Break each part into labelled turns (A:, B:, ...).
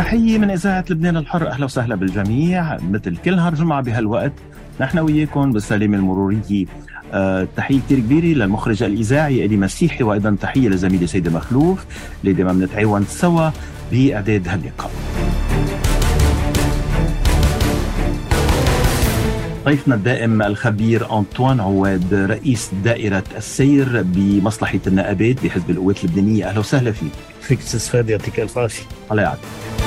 A: تحية من إذاعة لبنان الحر، أهلا وسهلا بالجميع. مثل كل نهار جمعة بهالوقت نحن وياكم بالسلامة المرورية. تحية كتير كبيرة للمخرج الإذاعي إلي مسيحي، وأيضا تحية لزميلي سيدة مخلوف اللي دائما بنتعاون سوا بإعداد هاللقاء. ضيفنا الدائم الخبير أنطوان عواد، رئيس دائرة السير بمصلحة النقابات بحزب القوات اللبنانية. أهلا وسهلا
B: فيك أستاذ فادي، يعطيك ألف عافية.
A: الله يعافيك.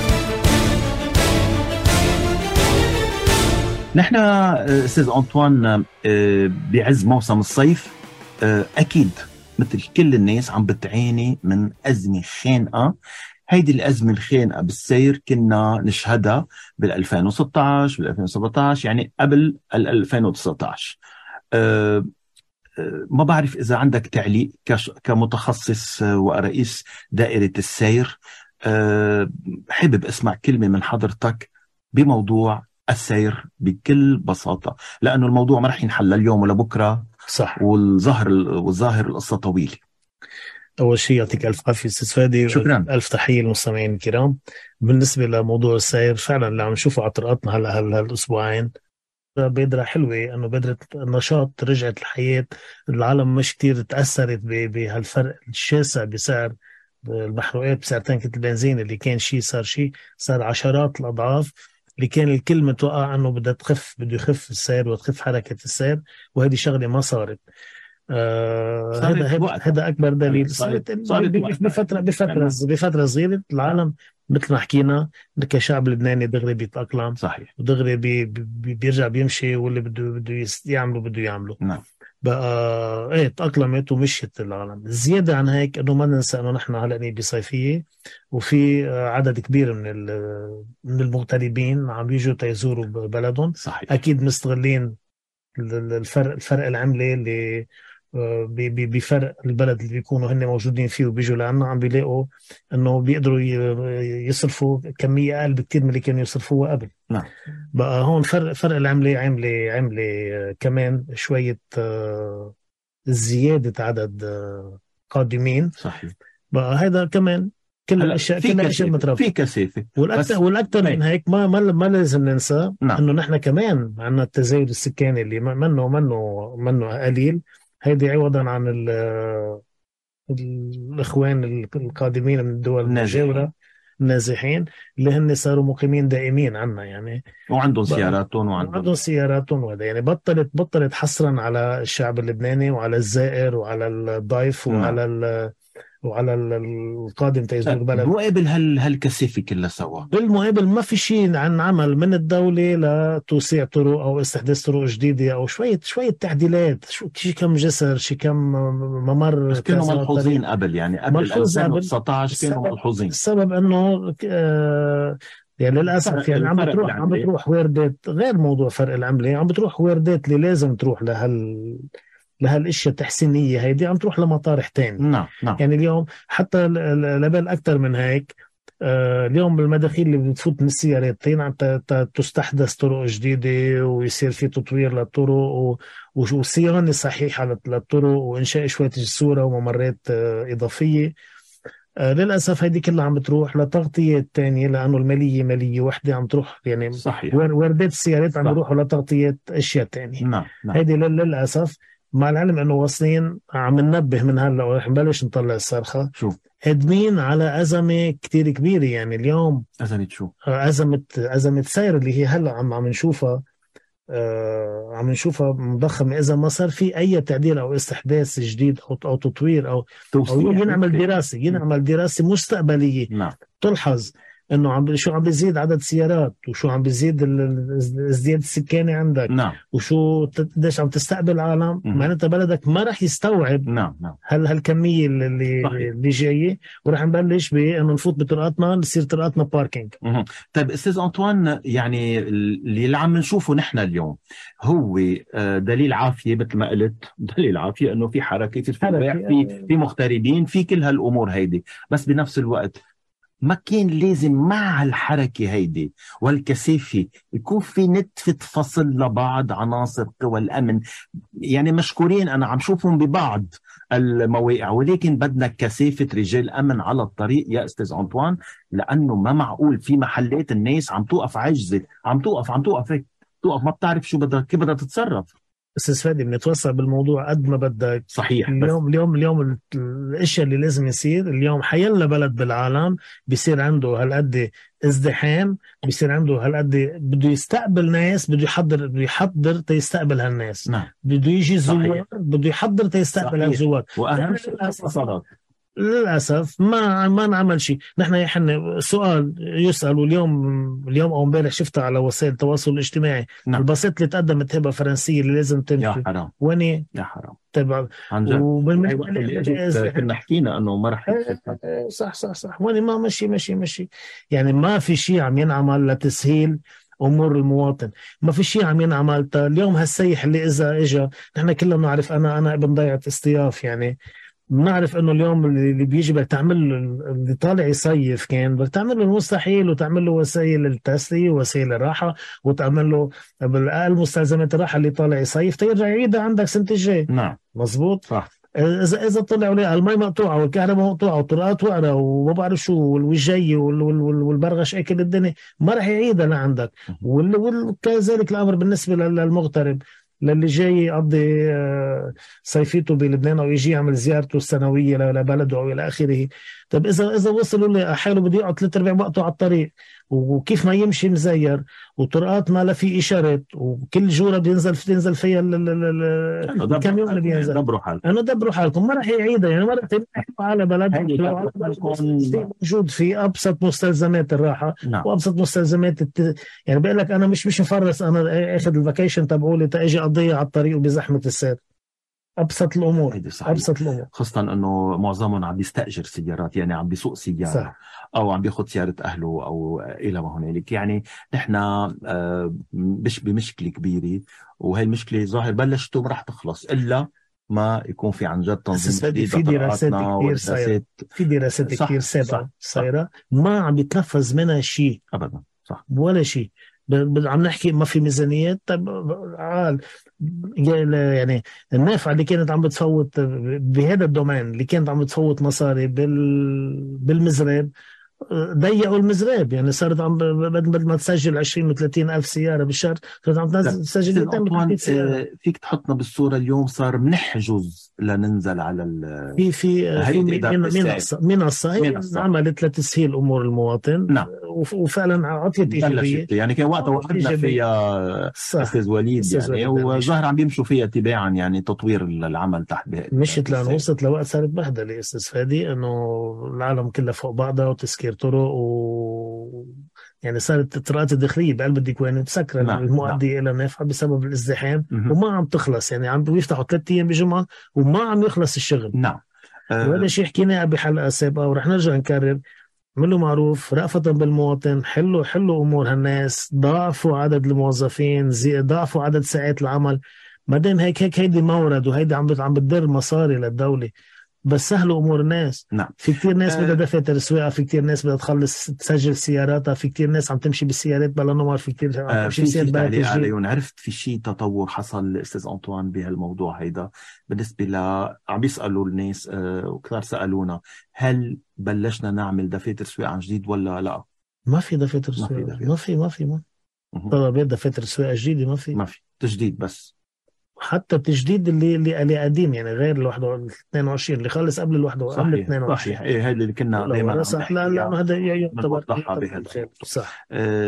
A: نحن أستاذ أنطوان بعز موسم الصيف، أكيد مثل كل الناس عم بتعاني من أزمة خانقة. هيدي الأزمة الخانقة بالسير كنا نشهدها بال2016 بال2017، يعني قبل 2019. ما بعرف إذا عندك تعليق كمتخصص ورئيس دائرة السير. حابب أسمع كلمة من حضرتك بموضوع السير بكل بساطة، لأنه الموضوع ما رح ينحل اليوم ولا بكرة.
B: صح.
A: والظاهر القصة طويلة.
B: أول شيء يعطيك ألف عافية أستاذ فادي،
A: شكرا.
B: ألف تحية للمستمعين الكرام. بالنسبة لموضوع السير، فعلا اللي عم نشوفه على طرقاتنا هالأسبوعين بادرة حلوة، أنه بادرة النشاط، رجعت الحياة. العالم مش كتير تأثرت بهالفرق الشاسع بسعر المحروقات، بسعر تانكة البنزين اللي كان صار عشرات الأضعاف. اللي كان الكل متوقع أنه بده يخف السير وتخف حركة السير، وهذه شغلة ما صارت. هذا أكبر دليل. صارت بفترة صغيرة. العالم مثل ما حكينا كشعب لبناني دغري بيتأقلم.
A: صحيح.
B: ودغري بيرجع بيمشي، واللي بده يعمله.
A: نعم.
B: بقى تأقلمت ومشيت العالم. زيادة عن هيك انه ما ننسى انه نحن هلأ بصيفية، وفي عدد كبير من المغتربين عم يجوا تيزوروا بلدهم.
A: صحيح.
B: اكيد مستغلين الفرق العملة اللي بفرق البلد اللي بيكونوا هن موجودين فيه، وبيجوا لعنا عم بيلاقوا انه بيقدروا يصرفوا كمية اقل بكتير من اللي كانوا يصرفوها قبل.
A: نعم.
B: بقى هون فرق العملة عملة كمان شوية زيادة عدد قادمين.
A: صحيح.
B: بقى هذا كمان كل الاشياء مترابطة
A: في كثافة.
B: والاكثر من هيك ما لازم ننسى.
A: نعم.
B: انه نحن كمان عندنا التزايد السكاني اللي منه قليل. هيدي عوضا عن الاخوان القادمين من الدول المجاورة النازحين اللي هن صاروا مقيمين دائمين عنا، يعني
A: وعندهم سياراتهم
B: وهذا يعني بطلت حصرا على الشعب اللبناني وعلى الزائر وعلى الضيف وعلى القادم تيزور البلد.
A: مقابل هالكثافة كلها سوا،
B: بالمقابل ما في شيء عن عمل من الدولة لتوسيع طرق أو استحداث طرق جديدة أو شوية تعديلات، شي كم جسر، شي كم ممر.
A: بس كانوا ملحوظين قبل، يعني قبل 2019 كانوا ملحوظين.
B: السبب أنه يعني للأسف يعني عم بتروح واردات، غير موضوع فرق العملة، عم بتروح واردات اللي لازم تروح لهالاشياء التحسينية هيدي عم تروح لمطارح تاني.
A: نعم.
B: يعني اليوم حتى لبال أكتر من هيك. اليوم بالمداخيل اللي بتفوت من السيارتين عم تستحدث طرق جديدة، ويصير في تطوير للطرق وصيانة صحيحة للطرق، وإنشاء شوية جسورة وممرات إضافية. للأسف هيدي كلها عم بتروح لتغطية تانية، لأنه مالية وحدة عم تروح، يعني
A: صحيح.
B: وردات السيارات عم بيروحوا لتغطية أشياء تانية.
A: نعم.
B: هيدي للأسف، مع العلم أنه واصلين عم ننبه من هلا ورح نبلش نطلع الصرخة.
A: شو
B: هدمين على أزمة كتير كبيرة. يعني اليوم
A: أزمة شو؟
B: أزمة سير اللي هي هلا عم نشوفها. عم نشوفها مضخمة إذا ما صار في أي تعديل أو استحداث جديد أو تطوير أو ينعمل دراسة مستقبلية.
A: نعم.
B: تلحظ انه شو عم بيزيد عدد السيارات، وشو عم بيزيد الازدياد السكاني عندك.
A: نعم.
B: وشو قديش عم تستقبل عالم، معناتها بلدك ما رح يستوعب.
A: نعم.
B: هالكمية اللي جاية، ورح نبلش بانه نفوت بطرقاتنا، نصير طرقاتنا باركينج.
A: طيب استاذ أنطوان، يعني اللي عم نشوفه نحن اليوم هو دليل عافية، مثل ما قلت دليل عافية انه في حركة، في مغتربين، في كل هالامور هيدي. بس بنفس الوقت ما كان لازم مع الحركة هيدي والكثافة يكون في نتفة فصل لبعض عناصر قوى الأمن؟ يعني مشكورين، أنا عم شوفهم ببعض المواقع، ولكن بدنا كثافة رجال أمن على الطريق يا أستاذ أنطوان، لأنه ما معقول في محلات الناس عم توقف عاجزة، عم توقف هيك، توقف ما بتعرف شو بدها كيف بدها تتصرف.
B: بس فادي بنتوسع بالموضوع قد ما بدك.
A: صحيح. بس
B: اليوم الاشياء اللي لازم يصير اليوم، حيلا بلد بالعالم بيصير عنده هالقد ازدحام، بيصير عنده هالقد بده يستقبل ناس، بده يحضر تيستقبل هالناس.
A: نعم.
B: بده يجي زوار،
A: صحيح.
B: بده يحضر تيستقبل هالزوار.
A: وأهم شيء الاتصالات.
B: للأسف ما نعمل شيء. نحن احنا سؤال يسأل، اليوم أو امبارح شفتها على وسائل التواصل الاجتماعي.
A: نعم.
B: الباصات اللي تقدمت هبة فرنسية اللي لازم
A: يا
B: تمشي،
A: حرام
B: وين
A: يا حرام
B: تبع
A: عن جد. اللي اجت كنا حكينا انه ما رح
B: صح وين ما مشي. يعني ما في شيء عم ينعمل لتسهيل امور المواطن، ما في شيء عم ينعمل. اليوم هالسيح اللي اذا اجى، نحن كلنا بنعرف، انا ابن ضيعة اصطياف، يعني بنعرف انه اليوم اللي بيجي بدك تعمل له، اللي طالع يصيف كان بدك تعمل له المستحيل، وتعمل له وسائل التسلية ووسائل الراحة، وتعمل له بالاقل مستلزمات الراحة اللي طالع يصيف تيرجع يعيدها عندك سنة الجاي.
A: نعم.
B: مزبوط.
A: صح.
B: اذا طلعوا لي المي مقطوعه والكهرباء مقطوعه والطرقات وقرة وما بعرف شو والجي والبرغش اكل الدنيا، ما راح يعيدها لعندك. وكذلك الامر بالنسبه للمغترب، للي جاي يقضي صيفيته بلبنان او يجي يعمل زيارته السنويه لبلده او الى اخره. طب اذا وصلوا لحاله بده يقعد 3/4 وقته على الطريق، وكيف ما يمشي مزير، وطرقات ما لا في اشارات، وكل جوره تنزل فيها الكاميون اللي بينزل. دبروا حالكم، ما راح يعيدها. يعني ما راح تحكوا على بلد موجود في ابسط مستلزمات الراحه.
A: نعم.
B: وابسط مستلزمات يعني بقول لك انا مش مفرس، انا اخذ الفاكيشن تبعولي تاجي اقضيها على الطريق وبزحمه السير. ابسط الامور. ابسط الامور،
A: خاصه انه معظمهم عم بيستاجر سيارات، يعني عم بيسوق سياره. صح. او عم بياخذ سياره اهله او الى ما هنالك. يعني نحن مش بمشكله كبيره، وهي المشكله ظاهر بلشت وما راح تخلص الا ما يكون في عن جد تنظيم جديد.
B: في دراسات كثير صايره، في دراسات كثير صايره ما عم بيتنفذ منها شيء ابدا. صح. ولا شيء. عم نحكي ما في ميزانيات. طب عال يعني النافعة اللي كانت عم بتفوت بهذا الدومين، اللي كانت عم بتفوت مصاري بالمزراب، ضيقوا المزراب. يعني صارت عم بدل ما تسجل 20 و30 ألف سيارة بالشهر، صارت عم تسجل 200 سيارة.
A: فيك تحطنا بالصورة اليوم صار بنحجز لننزل على
B: في منصة عملت لتسهيل أمور المواطن.
A: نعم.
B: وفعلا عطيت إيجابية.
A: يعني كان وقتها وقفنا فيها أستاذ وليد يعني، وظاهر عم بيمشوا فيها تباعا، يعني تطوير العمل تحت
B: مشت لأن وصلت لوقت صارت بهدلة أستاذ فادي، إنه العالم كلها فوق بعضها وتسكير طرق يعني صارت الطرقات الداخلية بقلب الديكوان مسكرة. نعم. المؤدية إلى نافعة بسبب الازدحام. وما عم تخلص، يعني عم بيفتحوا 3 أيام بجمعة وما عم يخلص الشغل.
A: نعم.
B: وهذا شيء حكيناه بحلقة سابقة ورح نرجع نكرر. عملوا معروف رأفة بالمواطن، حلوا أمور هالناس، ضاعفوا عدد الموظفين، ضاعفوا عدد ساعات العمل. بعدين هيك هيدي مورد، وهيدي عم بتدر مصاري للدولة، بس سهلوا امور الناس.
A: نعم.
B: في كتير ناس بدها دفاتر سواقه، في كتير ناس بدها تخلص تسجل سياراتها، في كتير ناس عم تمشي بالسيارات بلا نمر، في كتير عم تمشي
A: بالسيارات بلا تسجيل. عرفت في شيء تطور حصل استاذ أنطوان بهالموضوع هيدا بالنسبه عم بيسالوا الناس وكثار سالونا هل بلشنا نعمل دفاتر سواقه عن جديد ولا لا؟
B: ما في دفاتر سواقه، ما في طلبات دفاتر سواقه جديده، ما في تجديد.
A: بس
B: حتى التجديد اللي قديم، يعني غير ال 22 اللي خلص قبل ال 22.
A: صحيح. ايه هذا اللي كنا دائما
B: صح. لا هذا يعتبر
A: صح.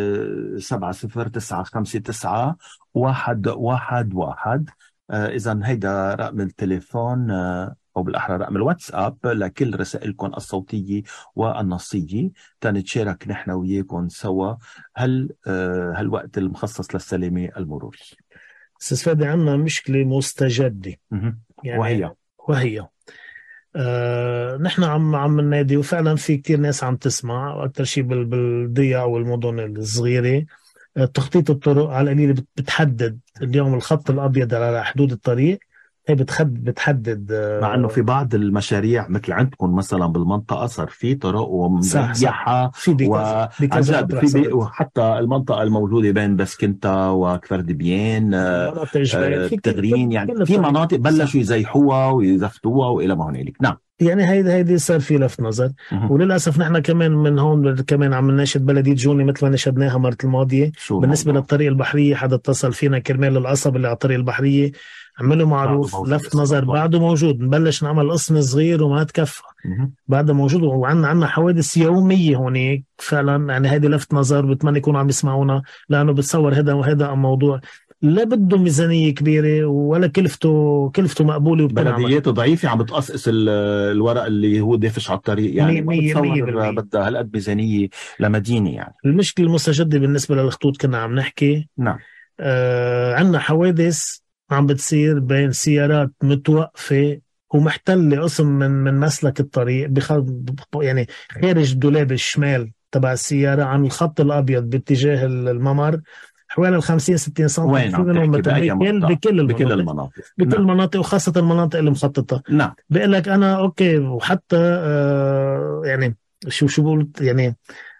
A: 7009599111. اذا هيدا رقم التليفون او بالاحرى رقم الواتساب لكل رسائلكم الصوتيه والنصيه، تنتشارك نحن وياكم سوا هالوقت المخصص للسلامه المروريه.
B: استاذ فادي عندنا مشكلة مستجدة.
A: يعني وهي
B: نحن عم ننادي، وفعلا في كتير ناس عم تسمع، واكثر شيء بالضياع والمدن الصغيرة. تخطيط الطرق على القليل بتحدد اليوم الخط الابيض على حدود الطريق، هي بتحدد
A: مع انه في بعض المشاريع مثل عندكم مثلا بالمنطقه صار في طرق ومريحه،
B: في بكذا مطرح
A: وحتى المنطقه الموجوده بين بسكنتا وكفردبيان
B: مناطق جبال
A: تغرين، يعني في مناطق بلشوا يزيحوها ويزفتوها والى ما هنالك. نعم،
B: يعني هيدي صار في لفت نظر. وللاسف نحن كمان من هون كمان عم نناشد بلديه جوني مثل ما نشدناها المره الماضيه بالنسبه للطريق البحريه. حدا اتصل فينا كرمال القصب اللي على الطريق البحريه، عملوا معروف لفت نظر بعده موجود. نبلش نعمل قسم صغير وما تكفى، بعده موجود. وعنا حوادث يوميه هونيك فعلا. يعني هيدي لفت نظر، بتمنى يكونوا عم يسمعونا، لانه بتصور هذا موضوع لا بده ميزانية كبيرة ولا كلفته مقبولة.
A: بلدياته ضعيفة عم بتقصقص الورق اللي هو دافش على الطريق، يعني بتصور بدها هالقد ميزانية لمدينة. يعني
B: المشكلة المستجدة بالنسبة للخطوط كنا عم نحكي.
A: نعم،
B: عنا حوادث عم بتصير بين سيارات متوقفة ومحتلة قسم من مسلك الطريق، يعني خارج دولاب الشمال تبع السيارة عن الخط الأبيض باتجاه الممر، حوالي 50-60 سم.
A: وين عم تحكي؟ بكل المناطق
B: بكل المناطق وخاصة المناطق اللي مخططة.
A: نعم،
B: بقول لك أنا أوكي. وحتى يعني شو بقول يعني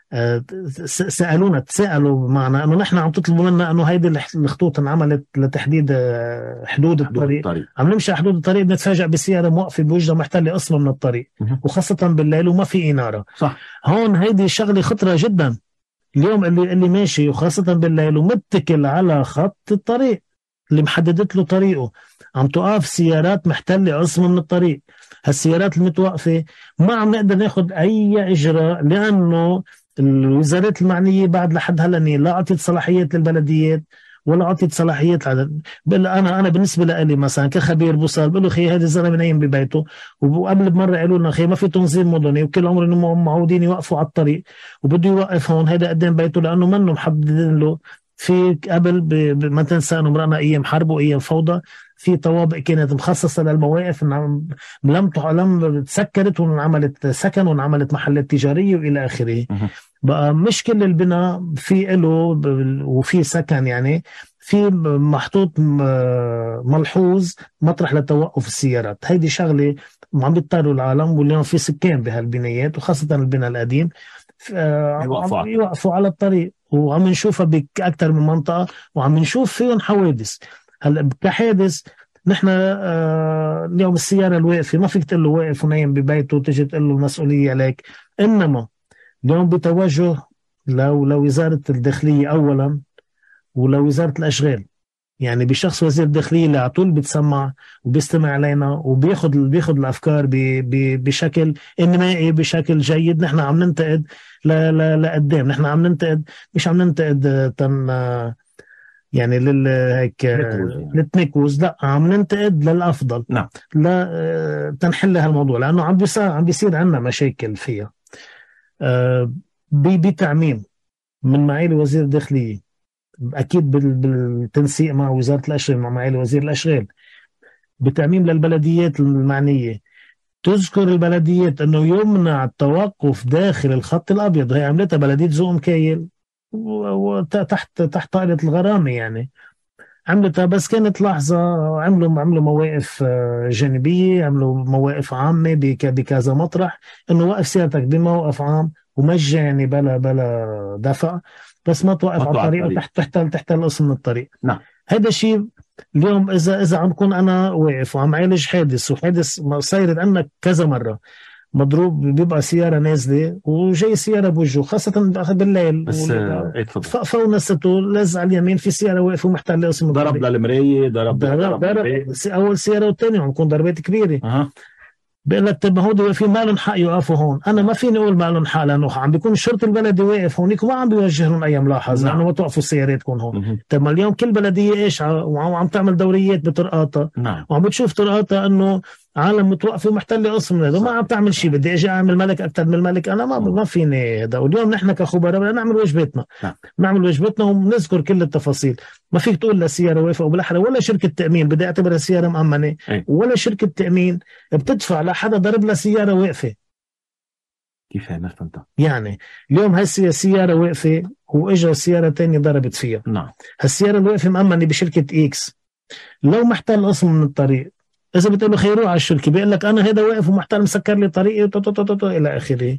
B: تسألوا معنا انه نحن عم تطلبوا منا انه هيدي الخطوط انعملت لتحديد حدود الطريق. عم نمشي حدود الطريق بنتفاجئ بسيارة موقفة بوجهها محتلة قسم من الطريق، وخاصة بالليل وما في إنارة.
A: صح،
B: هون هيدي شغلة خطرة جدا. اليوم اللي ماشي وخاصة بالليل ومتكل على خط الطريق اللي محددت له طريقه، عم توقف سيارات محتلة قسم من الطريق. هالسيارات المتوقفة ما عم نقدر ناخد أي إجراء، لأنه الوزارات المعنية بعد لحد هلا لا أعطيت صلاحيات للبلديات ولا أعطيت صلاحيات أنا بالنسبة لي مثلا كخبير بوصل بقول له خي هذا الزلمة نايم ببيته، وقبل بمرة قالوا لنا خي ما في تنظيم مدني وكل عمر إنهم معودين يوقفوا على الطريق وبده يوقف هون هذا قدام بيته، لأنه منه محددين له. في قبل ما تنسى انه مرقنا ايام حرب وايام فوضى، في طوابق كانت مخصصه للمواقف لم تسكرت وانعملت سكن وانعملت محلات تجاريه والى اخره. بقى مش كل البناء في له وفي سكن، يعني في محطوط ملحوظ مطرح لتوقف السيارات. هيدي شغله عم بيضطروا العالم، واليوم في سكان بهالبنايات وخاصه البناء القديم يوقفوا على الطريق، وعم نشوفها بأكثر من منطقة وعم نشوف فيهم حوادث. هلا كحادث نحن اليوم السيارة الواقفة ما فيك تقول له واقف ونايم ببيته وتجي تقول له المسؤولية عليك. إنما اليوم بتوجه لوزارة الداخلية أولا ولوزارة الأشغال، يعني بشخص وزير الداخلية اللي على طول بتسمع وبيستمع علينا وبياخد الأفكار بشكل إنمائي بشكل جيد. نحن عم ننتقد لقدام، نحن عم ننتقد مش عم ننتقد يعني هيك للتنكوز، لا عم ننتقد للأفضل.
A: نعم،
B: لا تنحل هالموضوع، لأنه عم بيصير عنا مشاكل فيها. بتعميم من معالي وزير الداخلية، أكيد بالتنسيق مع وزارة الأشغال مع معالي وزير الأشغال، بتعميم للبلديات المعنية، تذكر البلديات أنه يمنع التوقف داخل الخط الأبيض. هي عملتها بلدية زوم كايل وتحت طائلة الغرامة، يعني عملتها، بس كانت لحظة. عملوا مواقف جانبية، عملوا مواقف عامة بكذا مطرح، أنه وقف سيارتك بموقف عام ومجاني بلا دفع، بس ما توقف على الطريق وتحت القسم من الطريق.
A: نعم،
B: هذا الشيء اليوم إذا عم كون أنا واقف وعم عالج وحادث صاير عندنا كذا مرة، مضروب بيبقى سيارة نازلة وجاي سيارة بوجهه، خاصة بالليل،
A: بس
B: فونسته لز على اليمين في سيارة واقفة ومحتلة قسم
A: ضرب للمراية، ضرب
B: أول سيارة والثانية عم يكون ضربات كبيرة. بيقول لك طب هودي في ما لهم حق يوقفوا هون. انا ما فيني اقول ما لهم حق، لانه عم بيكون الشرطه البلدي واقف هونيك وما عم بيوجه لهم اي ملاحظه لانه ما توقفوا سياراتكم هون. طب ما اليوم كل بلديه ايش وعم تعمل دوريات بطرقاتها، وعم بتشوف طرقاتها انه عالم متوقفه ومحتله قسم هذا ما عم تعمل شيء. بدي اجي اعمل ملك اكثر من الملك، انا ما فيني هذا. واليوم نحن كخبراء بدنا نعمل واجباتنا، نعمل واجباتنا ونذكر كل التفاصيل. ما فيك تقول لسياره واقفه وبالاحرى ولا شركه تامين بدي اعتبرها سياره مامنه ولا شركه تامين بتدفع لحدا ضرب لها سياره واقفه.
A: كيف ما فهمت؟
B: يعني اليوم هاي السياره واقفه واجا سياره تانية ضربت فيها.
A: نعم،
B: هالسياره الواقفه مامنه بشركه اكس، لو محتل قسم من الطريق اذا بتقول له خيروه على الشركه بيقول لك انا هذا واقف ومحتال مسكر لي طريقي الى اخره.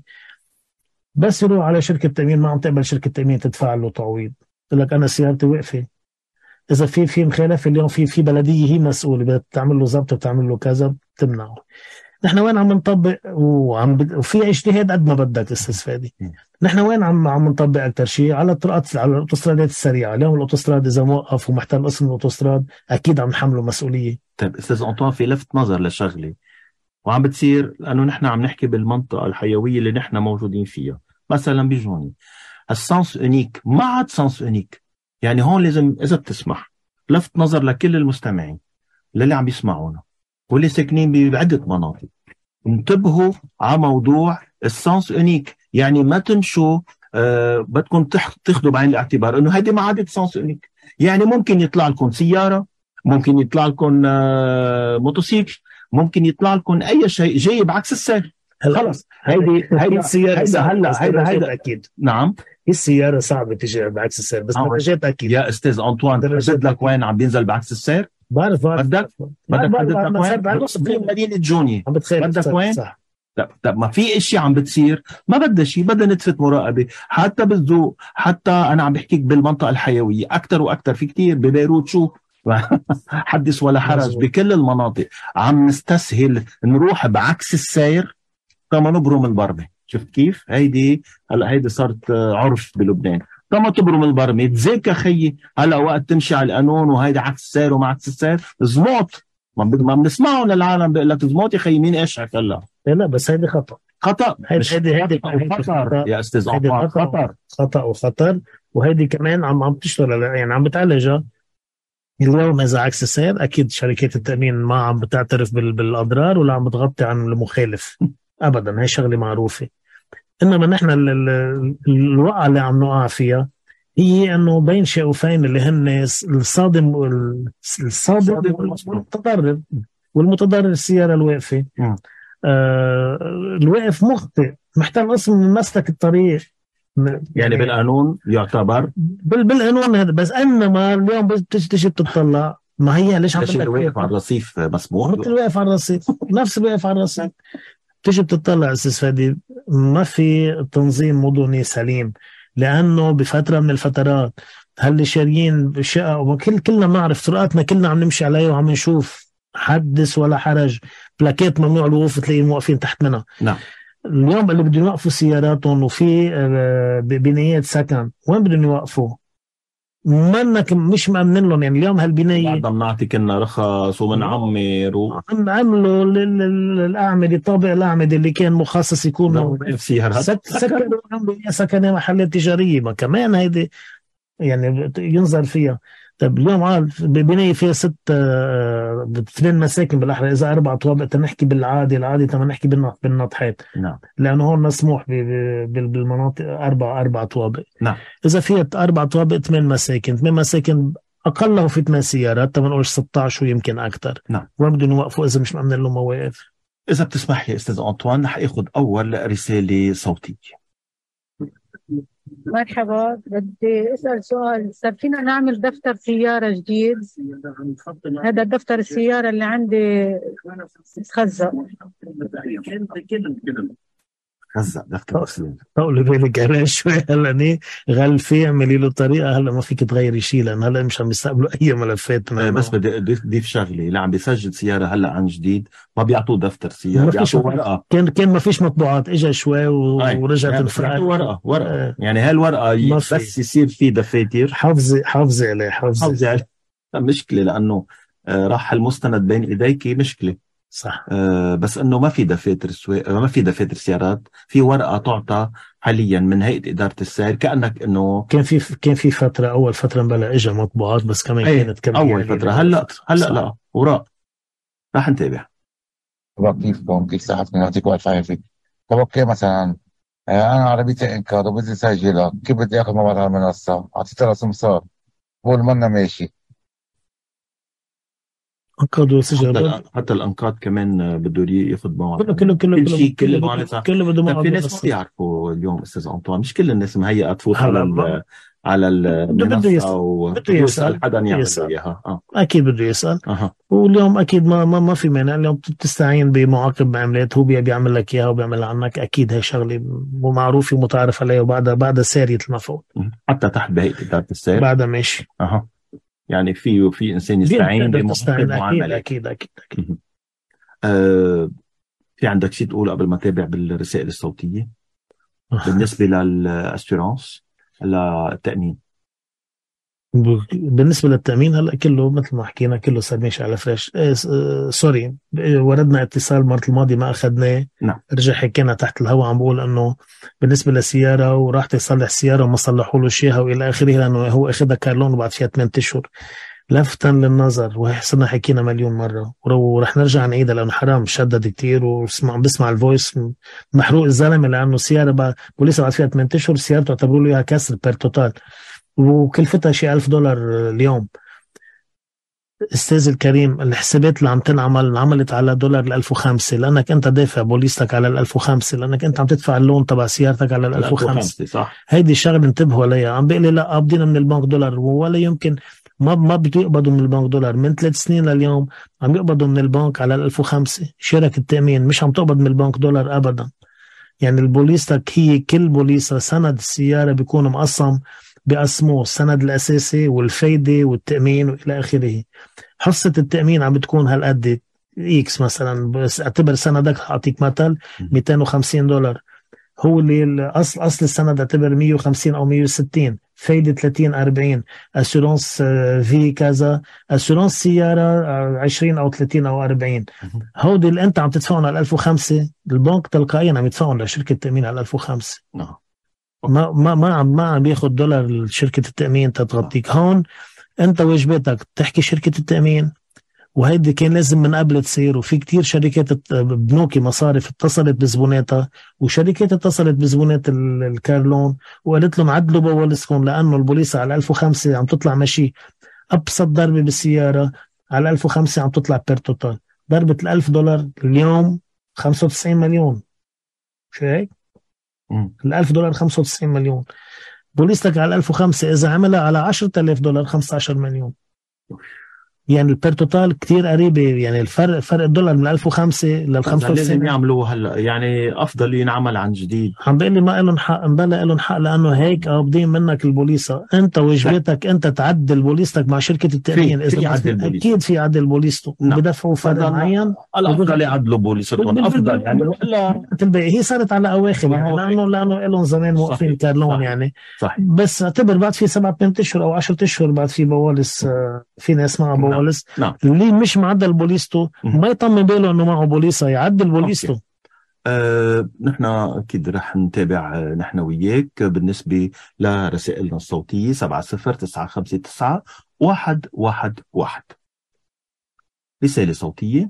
B: بس يروح على شركه تامين ما عم تقبل شركه تامين تدفع له تعويض، يقول لك انا سيارتي وقفه. اذا في مخالفه اليوم في بلديه هي مسؤوله، بدها تعمل له ضبط بتعمل له كذا بتمنعه. نحن وين عم نطبق وفي اجتهاد قد ما بدك استاذ فادي. نحن وين عم نطبق اكثر شيء على الطرقات، على الاوتوسترادات السريعه. اليوم الاوتوستراد اذا موقف ومحتل قسم الاوتوستراد اكيد عم نحمله مسؤوليه.
A: طيب استاذ انطوان، في لفت نظر لشغله وعم بتصير، لانه نحن عم نحكي بالمنطقه الحيويه اللي نحن موجودين فيها، مثلا بجوني السانس اونيك ما عاد سانس اونيك. يعني هون لازم اذا بتسمح لفت نظر لكل المستمعين للي عم بيسمعونا واللي ساكنين بعده مناطق، انتبهوا على موضوع السانس اونيك. يعني ما تمشوا بدكم تاخذوا بعين الاعتبار انه هيدي ما عادت سانس اونيك. يعني ممكن يطلع لكم سياره، ممكن يطلع لكم موتوسيكل، ممكن يطلع لكم اي شيء جاي بعكس السير. خلص هيدي
B: السياره
A: هيدا
B: اكيد.
A: نعم
B: السياره صعبه تجي بعكس السير، بس درجات اكيد.
A: يا استاذ انطوان بدك لك وين عم بينزل بعكس السير؟
B: بعرف
A: بدك حدد لك وين؟ في مدينه جوني
B: عم بتخيل
A: بدك وين؟
B: صح.
A: طب ما في اشياء عم بتصير ما بدها شيء، بدها نتفة مراقبه. حتى بالذوق، حتى انا عم بحكيك بالمنطقه الحيويه اكثر واكثر، في كتير ببيروت شو حدث ولا حرج. بكل المناطق عم نستسهل نروح بعكس السير تما نبرم البرمه. شفت كيف؟ هلا هيدي صارت عرف بلبنان. تما تبرم البرمه تذاكى خيي، هلا وقت تمشي على القانون وهيدا عكس السير وما عكس السير زموت. ما بنسمعه للعالم بيقول لك زموت يا خيي، مين اشعك هلا؟
B: لا بس هيدي خطأ. هيدي
A: خطر يا استاذ عطار،
B: خطأ وخطر. وهيدي كمان عم تشتغل، يعني عم بتعالجها اليوم. إذا عكس السير أكيد شركات التأمين ما عم بتعترف بالأضرار ولا عم بتغطي عن المخالف أبدا، هي شغلة معروفة. إنما نحن الوقعة اللي عم نقع فيها هي إنه بين شيء وفين اللي هن الصادم والمتضرر السيارة الواقفة. الواقف مخطئ، محتاج قسم من مسلك الطريق.
A: يعني بالقانون يعتبر
B: بالقانون هذا، بس انما اليوم تجي تطلع ما هي ليش عم
A: بدك واقف على الرصيف مسموح له؟
B: مثل واقف على الرصيف، نفس واقف على الرصيف. تجي بتطلع استاذ فادي ما في تنظيم مدني سليم، لانه بفتره من الفترات هل شاريين شقه كلنا بنعرف طرقاتنا كلنا عم نمشي عليها وعم نشوف حدث ولا حرج، بلاكيت ممنوع الوقوف تلاقيهم واقفين تحت منها.
A: نعم.
B: اليوم اللي بدهم يوقفوا سياراتهم وفي بنايات سكن وين بدهم يوقفوا؟ منك مش مأمنين لهم. يعني اليوم هالبناية
A: بعد ما نعطي كنا رخص ومنعمر
B: عملوا الأعمدة، الطابق الأعمدة اللي كان مخصص يكون سكنوا عملوا سكنة محلات تجارية. ما كمان هيدي يعني ينظر فيها. طب اليوم ببناية فيها 8 مساكن بالأحرى، إذا 4 طوابق تنحكي العادي تما نحكي بالناطحات.
A: نعم.
B: لأنه هون مسموح بالمناطق 4 طوابق.
A: نعم.
B: إذا فيها 4 طوابق 8 مساكن أقله في 8 سيارات، تما نقول 16 ويمكن أكثر.
A: نعم.
B: وين بدهم يوقفوا إذا مش مأمن لهم مواقف؟
A: إذا بتسمح لي أستاذ أنطوان رح أخذ أول رسالة صوتية.
C: مرحبا، بدي أسأل سؤال. فينا نعمل دفتر سيارة جديد؟ هذا دفتر السيارة اللي عندي تخزق.
A: خزق دفتر السيارة.
B: طولي بالك عليه شوي. هلا غلفي اعملي له طريقة. هلا ما فيك تغيري شيء لأن هلا مش عم يستقبلوا أي ملفات.
A: بس بدي أضيف شغلة. اللي عم بيسجل سيارة هلا عن جديد ما بيعطوه دفتر سيارة، بيعطوه ورقة.
B: كان ما فيش مطبوعات، إجا شوي ورجعت
A: انفرقت. ورقة يعني هالورقة بس يصير في دفاتر.
B: حافظي عليه.
A: مشكلة لأنه راح المستند بين إيديك مشكلة.
B: صح.
A: بس انه ما في دفاتر ما في دفاتر سيارات. في ورقه تعطى حاليا من هيئه اداره السير، كانك انه
B: كان في فتره، اول فتره بلا اجى مطبوعات، بس كمان كانت كم
A: اول فتره. هلا لا وراء راح نتابع.
D: كيف صحتكم؟ يعطيكم الف عافيه. طب اوكي، مثلا انا عربيتي انكار وبدي اسجلها، كيف بدي اخذ مواد على المنصه؟ اعطيتها سمسار بقول منا ماشي.
B: انقاذ وسجل.
A: حتى الانقاض كمان بده ياخذ موعد.
B: كله
A: بده. في ناس ما بيعرفوا اليوم استاذ انطوان، مش كل الناس مهيئه تفوت على على
B: بده
A: المنصة وبده يسأل حدا يعمل
B: يسأل.
A: إياها.
B: أكيد بده يسأل.
A: أها.
B: واليوم أكيد ما في مانع. اليوم بتستعين بمعاقب معاملات، هو بيعمل لك إياها وبيعمل عنك. أكيد هي شغلة معروفة ومتعارف عليها، وبعد سارية المفعول
A: حتى تحت بهيئة إدارة السير
B: بعد ماشي.
A: أها. يعني في إنسان يستعين بمعاقب معاملات.
B: أكيد.
A: في عندك شيء تقول قبل ما تابع بالرسائل الصوتية بالنسبة للأسيورانس للتأمين؟
B: بالنسبة للتأمين هلأ كله مثل ما حكينا كله صار ماشي على فريش. سوري، وردنا اتصال المرة الماضية ما أخذناه.
A: نعم.
B: رجع حكينا تحت الهواء عم بقول إنه بالنسبة للسيارة وراح تصلح السيارة وما صلحوا له شيء وإلى آخره، لأنه هو أخذها كارلون وبعد فيها 8 أشهر. لفتا للنظر، وحصلنا حكينا مليون مرة ورح نرجع نعيدها لأنه حرام شدد كتير بسمع الفويس محروق الزلمة، لأنه سيارة ولسه بعد فيها 8 أشهر السيارة تعتبروا له إياها كسر بير توتال وكلفتها شيء $1000 اليوم. استاذ الكريم، الحسابات اللي عم تنعمل انعملت على دولار 1005 لأنك أنت دافع بوليستك على 1005 لأنك أنت عم تدفع اللون تبع سيارتك على 1005.
A: صح.
B: هيدي الشغله انتبهوا عليها. عم بيقلي لا قابضين من البنك دولار، ولا يمكن ما بده يقبضوا من البنك دولار. من 3 سنين لليوم عم يقبضوا من البنك على 1005. شركة التأمين مش عم تقبض من البنك دولار أبدا. يعني البوليستك هي كل بوليسة سند السيارة بيكون مقسم بقسموه السند الأساسي والفايدة والتأمين وإلى آخره. حصة التأمين عم بتكون هالقد إكس مثلا، بس اعتبر سندك أعطيك مثل $250. هو اللي أصل السند اعتبر 150 أو 160. فايدة 30-40. أسورانس في كذا. أسورانس سيارة 20 أو 30 أو 40. هودي اللي أنت عم تدفعون على 1005 البنك تلقائيا عم يدفعون لشركة التأمين على 1005. ما عم بياخد دولار شركة التأمين تتغطيك. هون أنت واجباتك تحكي شركة التأمين، وهيدي كان لازم من قبل تصير. وفي كتير شركات بنوكي مصارف اتصلت بزبوناتها، وشركات اتصلت بزبونات الكارلون وقالت لهم عدلوا بوليسكم، لأنه البوليسة على 1005 عم تطلع ماشي. أبسط ضربة بالسيارة على 1005 عم تطلع بير توتال. ضربة $1000 اليوم 95 مليون. شو هيك؟ $1000 95 مليون. بوليستك على 1005 إذا عملها على $10,000 15 مليون. يعني البير توتال كتير قريبة. يعني فرق الدولار من 1005 لل 95
A: لازم يعملوه هلا. يعني أفضل ينعمل عن جديد.
B: عم بيقول لي ما لهم حق. مبلا لهم حق لأنه هيك قابضين منك البوليصة. أنت واجبتك أنت تعدل بوليستك مع شركة التأمين.
A: إذا
B: أكيد في عدل بوليسته. بدفعوا فرق معين.
A: الأفضل يعدلوا بوليستهم أفضل. يعني ولا
B: هي صارت على أواخر يعني لأنه لهم زمان موقفين كارلون. يعني
A: صحيح.
B: بس اعتبر بعد في 7-8 أشهر أو 10 أشهر بعد في بوالس. في ناس معها بوالس.
A: نعم.
B: اللي مش معدل بوليسته ما يطمن باله انه معه بوليصة يعدل بوليسته.
A: نحن اكيد رح نتابع نحن وياك بالنسبه لرسائلنا الصوتيه 70-959-111. رساله صوتيه.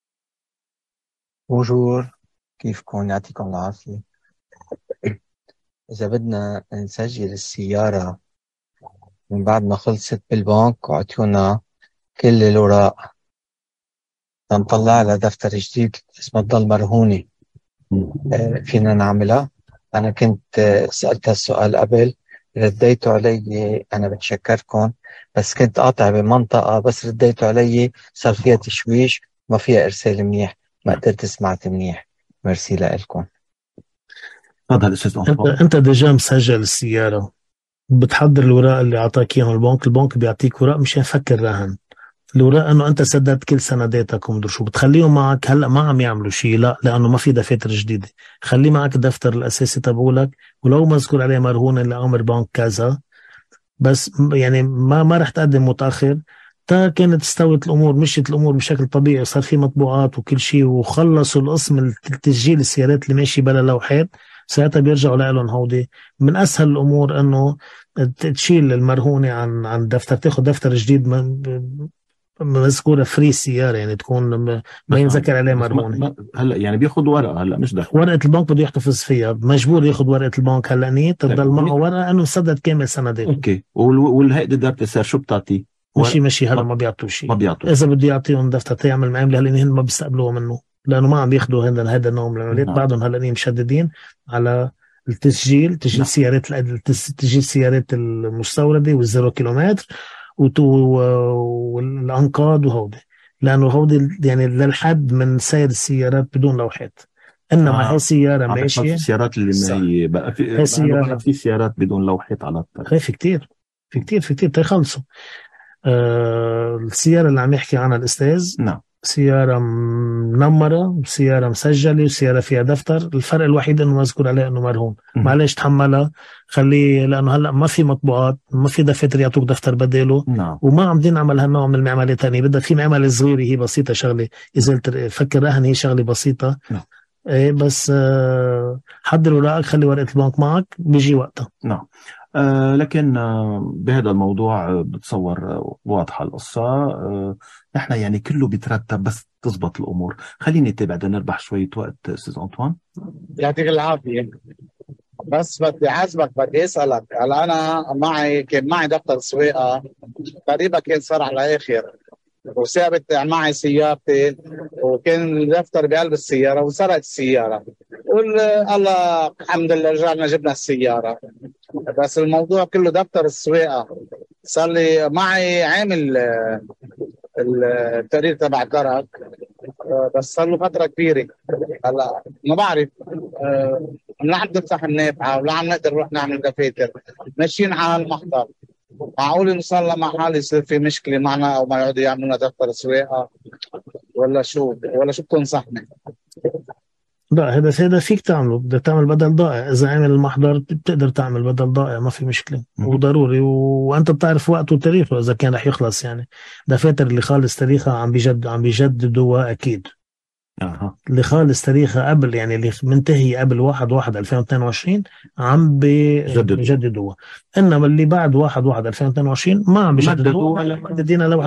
E: بونجور، كيفكم؟ يعطيكم العافيه. اذا بدنا نسجل السياره من بعد ما خلصت بالبنك وعطيونا كل الأوراق نطلع لها دفتر جديد اسمه تضل مرهونة، فينا نعملها؟ أنا كنت سألت السؤال قبل رديتوا علي. أنا بتشكركم بس كنت قاطع بمنطقة بس رديتوا علي صار فيها تشويش ما فيها إرسال منيح، ما قدرت سمعت منيح. ميرسي لكم.
A: تفضل أستاذ.
B: أنت ديجا مسجل السيارة، بتحضر الوراق اللي أعطاك إياهم البنك بيعطيك وراق مش يفكر رهن. الوراق انه انت سددت كل سنداتك ومدري شو بتخليهم معك. هلا ما عم يعملوا شيء لا، لانه ما في دفاتر جديده. خلي معك الدفتر الاساسي تبعولك ولو مذكور عليه مرهونه لامر بنك كذا بس. يعني ما رح تقدم متاخر تا كانت استوت الامور مشيت الامور بشكل طبيعي وصار في مطبوعات وكل شيء وخلصوا القسم تسجيل السيارات اللي ماشي بلا لوحات. ساعتها بيرجعوا لهم هودي. من اسهل الامور انه تشيل المرهونه عن دفتر، تاخذ دفتر جديد مذكوره فري السياره، يعني تكون ما ينذكر عليه مرهونه.
A: هلا يعني بياخذ ورقه. هلا مش دفتر،
B: ورقه البنك بده يحتفظ فيها. مجبور ياخذ ورقه البنك هلا نيت تضل معه ورقه انه سدد كامل سنداته.
A: اوكي. والهيئه اداره السير شو بتعطيه؟
B: مشي هلا ما بيعطوا شيء.
A: ما بيعطوا.
B: اذا بده يعطيهم دفتر تيعمل معامله هلا هن ما بيستقبلوه منه لانه ما عم بياخذوا هذا النوع من العمليات. بعضهم هلا مشددين على تسجيل سيارات تسجيل سيارات المستوردة والزيرو كيلومتر والأنقاض وهودي، لأنه هودي يعني للحد من سير السيارات بدون لوحات. إنما هي سيارة ماشية.
A: السيارات اللي ما هي بقى في سيارات بدون لوحات على الطريق.
B: هي في كتير تيخلصوا. السيارة اللي عم يحكي عنها الأستاذ،
A: نعم،
B: سيارة منمرة، سيارة مسجلة، وسيارة فيها دفتر. الفرق الوحيد انه مذكور عليه انه مرهون. معلش تحملها، خليه، لانه هلا ما في مطبوعات، ما في دفاتر يعطوك دفتر بداله.
A: نعم.
B: وما عم نعمل هالنوع من المعملة تانية. بدك في معملة صغيرة هي بسيطة، شغلة إزالة فكر رهن، هي شغلة بسيطة.
A: نعم.
B: ايه بس حضر ورقك، خلي ورقة البنك معك، بيجي وقتها.
A: نعم. لكن بهذا الموضوع بتصور واضحة القصة. نحن يعني كله بيترتب بس تزبط الأمور. خليني اتبع بدنا نربح شوية وقت أستاذ أنطوان.
F: يعطيك العافية. بس بدي حاسبك، بدي اسألك. هلا أنا كان معي دفتر سواقة تقريبا، كان صار على آخر، وثابت معي سيارتي، وكان الدفتر بقلب السيارة وسرقت السيارة. قول الله الحمد لله رجعنا جبنا السيارة. بس الموضوع كله دفتر السواقة. صار لي معي عامل التقرير تبع الدرج، بس صار له فترة كبيرة. هلا ما بعرف، لا عم نفتح النافعة ولا عم نقدر نروح نعمل دفاتر، ماشيين على المحضر. معقول نوصل لمحل يصير في مشكلة معنا أو ما يقعدوا يعملوا لنا دفتر سواقة، ولا شو بتنصحني؟
B: لا، هذا فيك تعمله. بدك تعمل بدل ضائع. إذا عمل المحضر بتقدر تعمل بدل ضائع، ما في مشكلة، وضروري. وأنت بتعرف وقته وتاريخه إذا كان رح يخلص. يعني دفاتر اللي خالص تاريخها عم بيجددوا أكيد. اللي خالص تاريخها قبل، يعني اللي منتهي قبل 1/1/2022 عم بيجددوها. إنما اللي بعد 1/1/2022 ما عم بيجددوها، مددينا ل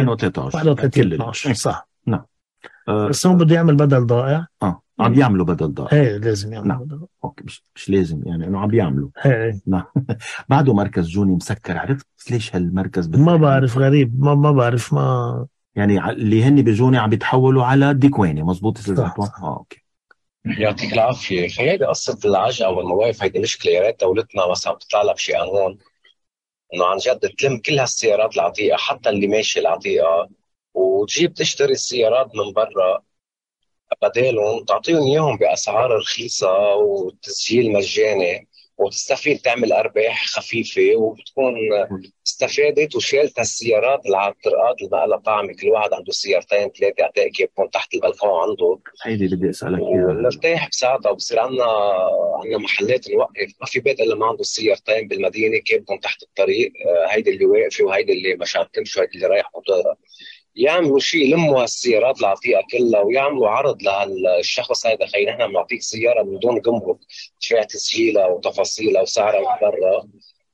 A: 2013.
B: صح.
A: نعم.
B: بس هو بده يعمل بدل ضائع.
A: عم يعملوا بدل ضائع.
B: ايه لازم يعمل بدل ضائع.
A: اوكي، مش لازم، يعني انه عم بيعملوا.
B: ايه.
A: نعم. بعده مركز جوني مسكر. عرفت ليش هالمركز
B: ما بعرف، غريب. ما بعرف. ما
A: يعني اللي هن بجوني عم بيتحولوا على ديكواني. مظبوط استاذ أنطوان؟ اوكي.
G: يعطيك العافية. خيالي قصة العجقة والمواقف هيدي مشكلة. يا ريت دولتنا مثلا بتطلع لها بشي قانون انه عن جد تلم كل هالسيارات العتيقة، حتى اللي ماشية العتيقة، وتجيب تشتري السيارات من برا بدالهم، تعطيهم اياهم باسعار رخيصة وتسجيل مجاني، وتستفيد تعمل ارباح خفيفة، وبتكون استفادت وشالت هالسيارات اللي على الطرقات اللي ما لها طعمة. كل واحد عنده سيارتين ثلاثة اعتقد بيكون تحت البلكون عنده.
A: هيدي بدي اسالك
G: اياها. نرتاح بساعتها وبصير عندنا محلات نوقف. ما في بيت الا ما عنده سيارتين بالمدينة كابتن تحت الطريق. هيدي اللي واقفة وهيدي اللي مش عم تمشي وهيدي اللي رايح. يعملوا شيء، يلموا هالسيارات العتيقة كلها ويعملوا عرض لهالشخص هذا. خلينا نحن بنعطيك سيارة من دون جمرك، تدفع تسجيلها وتفاصيلها وسعرها من برا.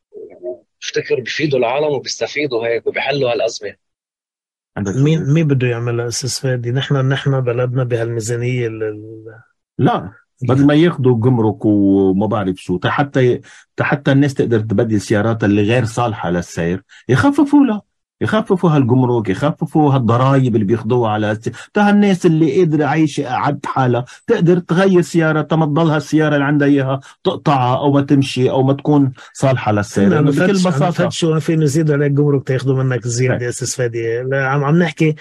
G: بفتكر بفيدوا العالم وبيستفيدوا هيك وبيحلوا هالأزمة.
B: مين بده يعملها أساس فادي؟ نحن بلدنا بهالميزانية
A: لا، بدل ما ياخدوا جمرك وما بعرف شو، حتى الناس تقدر تبدل سيارات اللي غير صالحة للسير، يخففوا هالجمرك، يخففوا هالضرائب اللي بياخدوها على الناس اللي قادرة عايشة عد حالها تقدر تغير سيارة، ما تضلها السيارة اللي عندها إياها تقطعها أو ما تمشي أو ما تكون صالحة للسير.
B: بكل بساطة شو في نزيد عليك جمرك تاخدوا منك زيادة أساس فادي. عم نحكي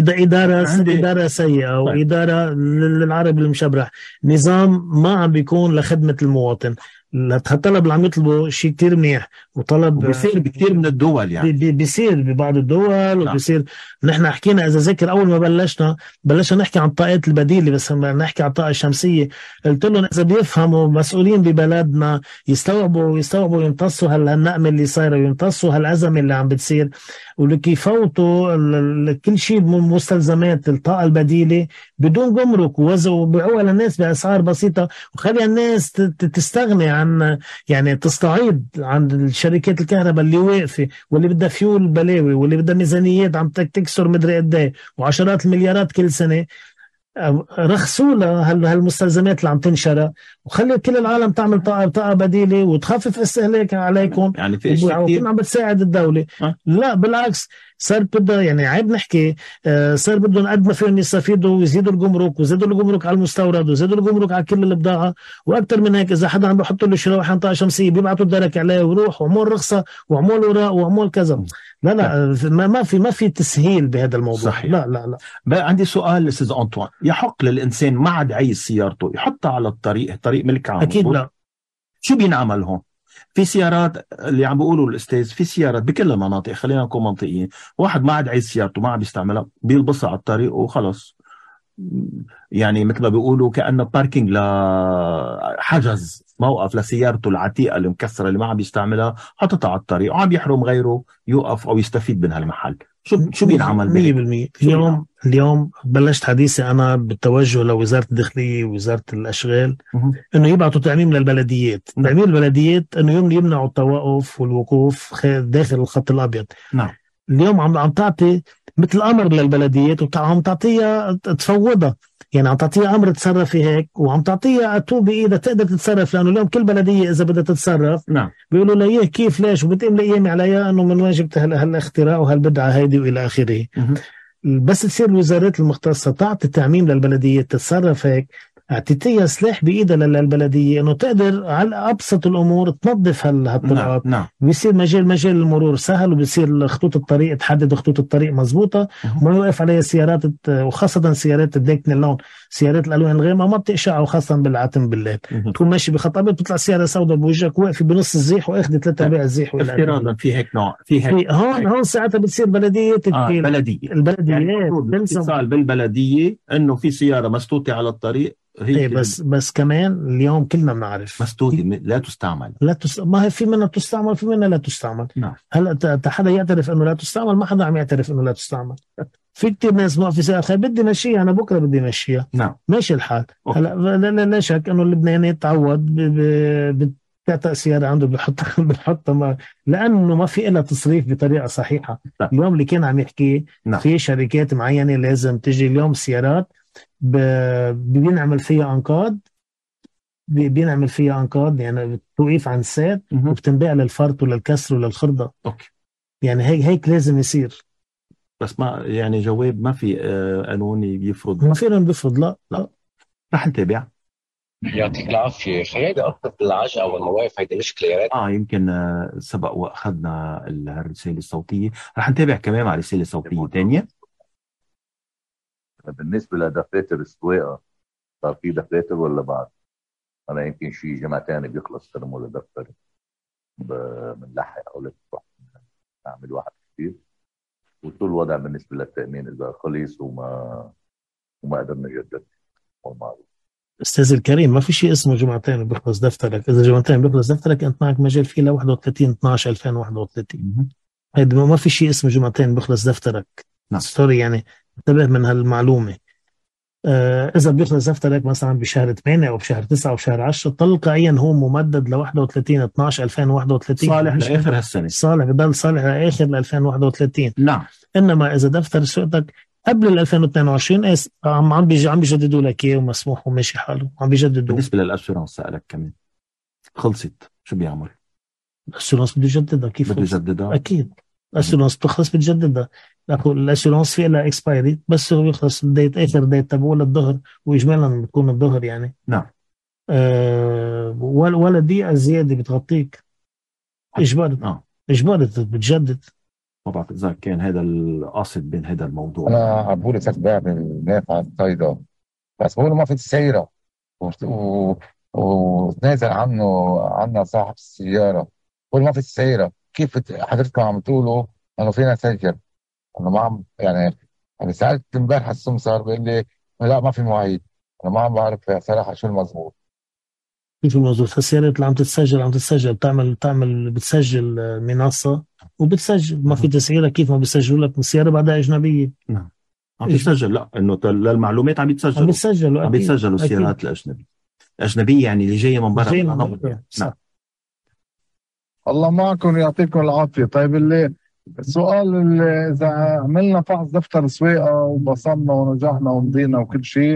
B: إدارة سيئة وإدارة للعرب المشبرح. نظام ما عم بيكون لخدمة المواطن. الطلب اللي عم يطلبوا شيء كتير منيح، وطلب
A: بيصير بكتير من الدول، يعني
B: بيصير ببعض الدول وبيصير. نحن حكينا إذا ذكر أول ما بلشنا نحكي عن الطاقات البديلة، بس نحكي عن الطاقة الشمسية. قلت لهم إذا بيفهموا مسؤولين ببلدنا يستوعبوا يمتصوا هالنقمة اللي صايرة، ويمتصوا هالأزمة اللي عم بتصير، ولكي يفوتوا كل شيء من مستلزمات الطاقة البديلة بدون جمرك وبيعوها للناس بأسعار بسيطة، وخلي الناس تستغني عن، يعني تستعيد عن شركات الكهرباء اللي واقفة واللي بدها فيول بلاوي واللي بدها ميزانيات عم تكسر مدري قد ايه وعشرات المليارات كل سنة. رخصوا لها هالمستلزمات اللي عم تنشرى، وخلي كل العالم تعمل طاقة بديلة وتخفف استهلاك عليكم.
A: يعني في اشياء كثير
B: عم بتساعد الدولة. لا بالعكس، صار بدها يعني عيب نحكي، صار بدهم قد ما فيهم يستفيدوا ويزيدوا الجمرك ويزيدوا الجمرك على المستورد ويزيدوا الجمرك على كل البضاعة، واكثر من هيك اذا حدا عم بحط له شرايح طاقة شمسية بيبعتوا الدرك عليه وروح وعمول رخصة وعمول وراء وعمول كذا. لا ما في تسهيل بهذا الموضوع.
A: صحيح.
B: لا
A: بقى عندي سؤال استاذ أنطوان، يحق للإنسان ما عاد عايز سيارته يحطها على طريق ملك عام؟
B: أكيد لا.
A: شو بينعمل هون؟ في سيارات اللي عم بيقولوا الأستاذ، في سيارات بكل المناطق، خلينا نكون منطقيين، واحد ما عاد عايز سيارته ما عاد بيستعملها بيلبسها على الطريق وخلص، يعني مثل ما بيقولوا كأنه باركينج لحجز موقف لسيارته العتيقة اللي مكسرة اللي ما عم بيستعملها، حطتها على الطريق وعم يحرم غيره يوقف أو يستفيد من هالمحل. شو بينعمل
B: 100%؟ اليوم بلشت حديثي أنا بالتوجه لوزارة الداخلية ووزارة الأشغال إنه يبعثوا تعميم للبلديات. تعميم البلديات إنه يمنعوا التوقف والوقوف داخل الخط الأبيض.
A: نعم.
B: اليوم عم تعطي مثل أمر للبلديات وعم تعطيها تفوضها، يعني عم تعطيها أمر تتصرفي هيك وعم تعطيها أتو بإيدها تقدر تتصرف، لأنه اليوم كل بلدية إذا بدها تتصرف
A: نعم
B: بيقولوا لها إيه كيف ليش، وبتقوم لأيامي عليها أنه من وين جبت هالاختراع وهالبدعة هيدي وإلى آخره. بس تصير الوزارات المختصة تعطي تعميم للبلدية تتصرف هيك، اعطيتيها سلاح بايدها للبلديه انه تقدر على ابسط الامور تنظف هالطرقات.
A: نعم.
B: بيصير مجال المرور سهل، وبيصير خطوط الطريق تحدد خطوط الطريق مزبوطه وما يوقف عليها سيارات، وخاصه سيارات الديكن اللون، سيارات الالوان الغامقه ما بتقشع، وخاصه بالعتم بالليل تكون ماشي بخط ابيض بتطلع سياره سوداء بوجهك واقفه بنص الزيح واخذ 3 ارباع الزيح.
A: افتراضا في هيك نوع في هيك
B: هون ساعتها بتصير بلديه
A: بلديه
B: البلديات
A: اتصال بالبلديه انه في سياره مسطوطه على الطريق.
B: هي بس كمان اليوم كلنا بنعرف
A: مسطوطة لا تستعمل.
B: ما هي في منها تستعمل في منها لا تستعمل.
A: نعم.
B: هلا حدا يعترف انه لا تستعمل؟ ما حدا عم يعترف انه لا تستعمل. في كتير ناس موقفة سيارة بدي مشيها انا بكره بدي مشيها.
A: نعم.
B: ماشي الحال. هلا لا شك انه اللبناني تعود بتعطى سيارة عنده بحطها لانه ما في لها تصريف بطريقة صحيحة.
A: نعم.
B: اليوم اللي كان عم يحكي
A: نعم.
B: في شركات معينة لازم تجي اليوم السيارات بينعمل فيها انقاض يعني توقيف عن السير وبتنباع للفرط وللكسر وللخرده.
A: اوكي.
B: يعني هيك لازم يصير.
A: بس ما يعني جواب ما في قانون بيفرض.
B: ما في قانون بيفرض. لا
A: رح نتابع.
G: يعطيك العافيه. هيدي قصه العجقه والمواقف هيدي مش كليرات.
A: يمكن سبق واخذنا الرساله الصوتيه، رح نتابع كمان مع رساله صوتيه ثانيه.
H: بالنسبة لدفاتر السواقة صار في دفاتر ولا بعد؟ أنا يمكن شي جمعتين بيخلص ترموا لدفتر بنلحق أو نعمل واحد كثير، وشو الوضع بالنسبة للتأمين إذا خلص وما قدرنا نجدد؟
B: أستاذ الكريم ما في شيء اسمه جمعتين بيخلص دفترك. إذا جمعتين بيخلص دفترك أنت معك مجال فيه ل 31/12/2031. هيدا ما في شيء اسمه جمعتين بيخلص دفترك.
A: نعم.
B: ستوري يعني انتبه من هالمعلومة. إذا بيخلص دفترك مثلا بشهر 8 أو بشهر 9 أو بشهر 10 تلقائيا هو ممدد ل 31/12/2031.
A: صالح لآخر هالسنة.
B: صالح بضل صالح لآخر 2031.
A: نعم.
B: إنما إذا دفتر سوقتك قبل 2022 عم بيجددوا لك إياه ومسموح وماشي حاله عم بيجددوا.
A: بالنسبة للأسورانس سألك كمان خلصت شو بيعمل؟
B: الأسورانس بده يجددها. كيف
A: بده يجددها؟
B: أكيد الأسورانس بتخلص بتجددها. الأسورانس في لها إكسبايري بس هو بيخلص آخر ديت تبعه للظهر، وإجمالا بتكون الظهر يعني.
A: نعم.
B: ولا دقيقة زيادة بتغطيك إجباري. إجباري بتجدد.
A: ما بعرف إذا كان هذا القاصد بين هذا الموضوع.
D: أنا عبولي تتباع بالنافع الطايدة بس بقوله ما في السيارة وتنازل عنه صاحب السيارة. بقول ما في السيارة. كيف حضرتكم عم تقولوا انه فينا سجل؟ انا ما عم يعني سألت امبارح السمسار بيقول لي لا ما في مواعيد. انا ما عم بعرف صراحة شو المضبوط.
B: كيف الموضوع؟ السيارات اللي عم تتسجل بتعمل بتسجل منصة وبتسجل. ما في تسعيرة. كيف ما بيسجلوا لك السيارة بعدها أجنبية؟
A: نعم. عم بيسجل. لا انه للمعلومات عم بيتسجلوا. عم بيسجلوا السيارات الأجنبية يعني اللي جاية من برا.
F: نعم. الله معكم يعطيكم العافية. طيب السؤال اللي إذا عملنا فحص دفتر سواقة وبصمنا ونجحنا ومضينا وكل شيء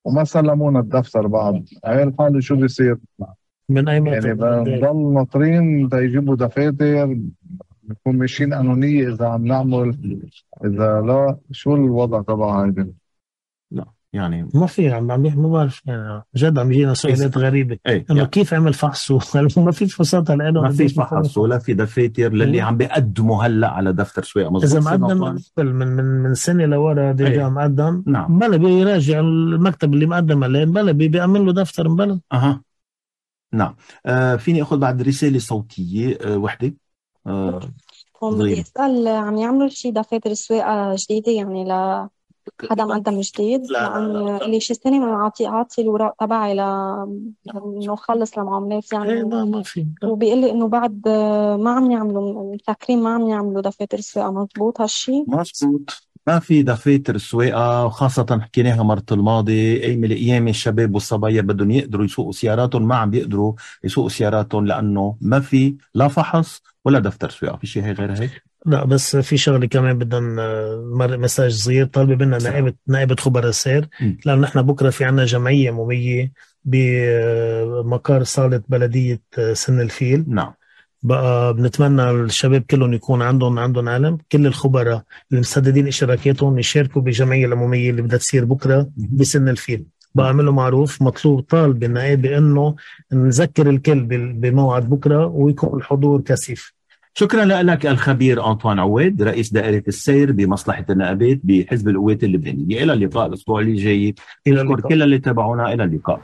I: وما سلمونا الدفتر بعد. هاي الحالة شو بيصير؟
B: من أي
I: يعني بنضل ناطرين يجيبوا دفاتر، نكون ماشيين قانونية إذا عم نعمل، إذا لا شو الوضع تبع هيدا؟
A: لا يعني
B: ما في ما بعرف يعني جد عم يجينا سؤالات غريبة
A: ايه
B: انه
A: يعني
B: كيف عمل فحص ما في فحوصات على
A: ما في فحص ولا في دفاتر للي عم بيقدموا هلا على دفتر سواقة. مظبوط.
B: إذا مقدم من سنة لورا ديجا مقدم،
A: نعم،
B: بلا بيراجع المكتب اللي مقدم عليه، بلا بيعمل له دفتر بلا.
A: نعم. فيني أخذ بعد رسالة صوتية وحدة
J: بدي أسأل، عم يعملوا شي دفاتر سواقة جديدة يعني حدا مقدم جديد؟ لأن اللي شي سنة ما عاطي الوراق تبعي إنه خلص المعاملات يعني.
B: ما في.
J: وبيقول لي إنه بعد ما عم يعملوا مسكرين، ما عم يعملوا دفاتر سواقة. مزبوط هالشي؟
A: مزبوط، ما في دفاتر سواقة، وخاصة حكيناها مرة الماضي، أي من الأيام الشباب والصبايا بدهم يقدروا يسوقوا سياراتهم ما عم بيقدروا يسوقوا سياراتهم لأنه ما في لا فحص ولا دفتر سواقة. في شيء غير هيك؟
B: لا بس في شغله كمان بدنا مساج صغير طالبه منا نائبة خبراء السير، لأن نحن بكره في عنا جمعيه يوميه بمقر صاله بلديه سن الفيل.
A: نعم.
B: بقى بنتمنى الشباب كلهم يكون عندهم علم، كل الخبراء اللي مسددين اشتراكاتهم يشاركوا بالجمعيه العموميه اللي بدها تصير بكره بسن الفيل. بقى عملوا معروف، مطلوب طالب النائب انه نذكر الكل بموعد بكره ويكون الحضور كثيف.
A: شكرا لك الخبير أنطوان عواد، رئيس دائرة السير بمصلحة النائبات بحزب القوات اللبنانية. إلى اللقاء الأسبوع اللي جاي. إلى كل اللي تابعونا، إلى اللقاء.